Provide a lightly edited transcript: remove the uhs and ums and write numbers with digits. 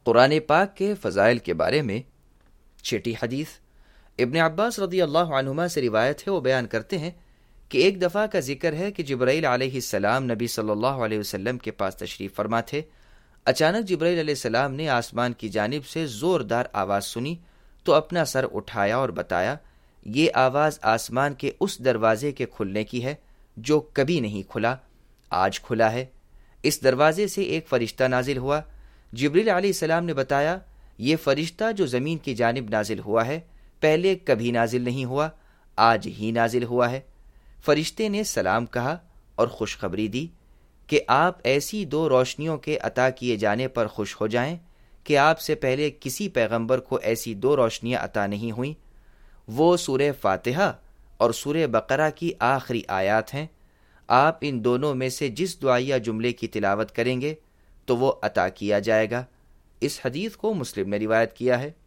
قرآن پاک کے فضائل کے بارے میں چھٹی حدیث ابن عباس رضی اللہ عنہما سے روایت ہے، وہ بیان کرتے ہیں کہ ایک دفعہ کا ذکر ہے کہ جبرائیل علیہ السلام نبی صلی اللہ علیہ وسلم کے پاس تشریف فرما تھے۔ اچانک جبرائیل علیہ السلام نے آسمان کی جانب سے زوردار آواز سنی تو اپنا سر اٹھایا اور بتایا، یہ آواز آسمان کے اس دروازے کے کھلنے کی ہے جو کبھی نہیں کھلا، آج کھلا ہے۔ اس دروازے سے ایک فرشتہ نازل ہوا۔ جبرائیل علیہ السلام نے بتایا، یہ فرشتہ جو زمین کی جانب نازل ہوا ہے پہلے کبھی نازل نہیں ہوا، آج ہی نازل ہوا ہے۔ فرشتے نے سلام کہا اور خوشخبری دی کہ آپ ایسی دو روشنیوں کے عطا کیے جانے پر خوش ہو جائیں کہ آپ سے پہلے کسی پیغمبر کو ایسی دو روشنیاں عطا نہیں ہوئیں۔ وہ سورہ فاتحہ اور سورہ بقرہ کی آخری آیات ہیں۔ آپ ان دونوں میں سے جس دعائیہ جملے کی تلاوت کریں گے تو وہ عطا کیا جائے گا۔ اس حدیث کو مسلم نے روایت کیا ہے۔